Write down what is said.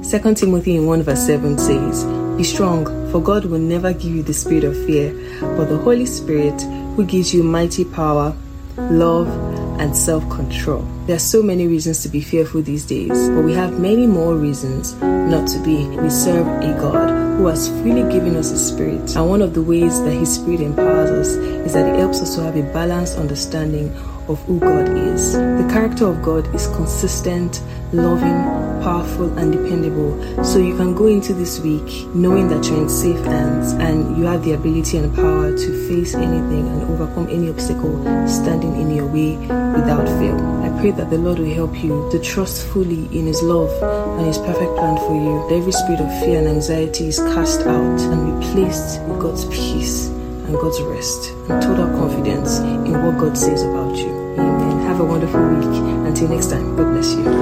2 Timothy 1 verse 7 says, "Be strong, for God will never give you the spirit of fear, but the Holy Spirit who gives you mighty power, love, and self-control." There are so many reasons to be fearful these days, but we have many more reasons not to be. We serve a God who has freely given us His Spirit, and one of the ways that His Spirit empowers us is that it helps us to have a balanced understanding of who God is. The character of God is consistent, loving, powerful, and dependable. So you can go into this week knowing that you're in safe hands and you have the ability and power to face anything and overcome any obstacle standing in your way without fail. I pray that the Lord will help you to trust fully in His love and His perfect plan for you. That every spirit of fear and anxiety is cast out and replaced with God's peace and God's rest and total confidence in what God says about you. Amen. Have a wonderful week. Until next time, God bless you.